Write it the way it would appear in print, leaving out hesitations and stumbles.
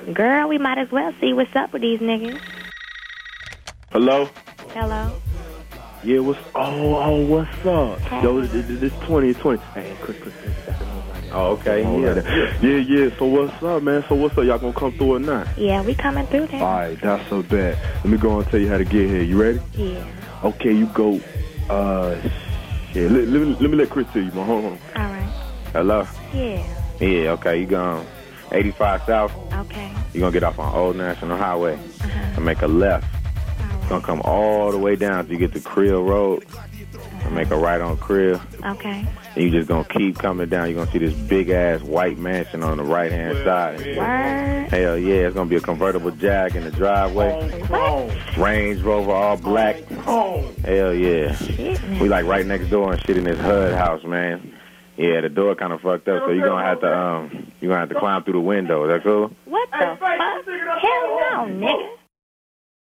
Girl, we might as well see what's up with these niggas. Hello? Hello? Yeah, what's what's up? Hey. Yo, this 2020. Hey, Chris. Oh, okay. Yeah. So what's up, man? So what's up? Y'all gonna come through or not? Yeah, we coming through there. All right, that's so bad. Let me go and tell you how to get here. You ready? Yeah. Okay, you go. Let me let Chris tell you, man. Hold on. All right. Hello? Yeah. Yeah, okay, you going 85 South. Okay. You're going to get off on Old National Highway and make a left. All Going to come all the way down till you get to Creel Road and make a right on Creel. Okay. And you just going to keep coming down. You're going to see this big-ass white mansion on the right-hand side. Word. Hell yeah, it's going to be a convertible Jag in the driveway. What? Range Rover, all black. Hell yeah. Shit, man. We like right next door and shit in this HUD house, man. Yeah, the door kind of fucked up, so you're going to have to climb through the window. Is that cool? What the fuck? Hell no, nigga.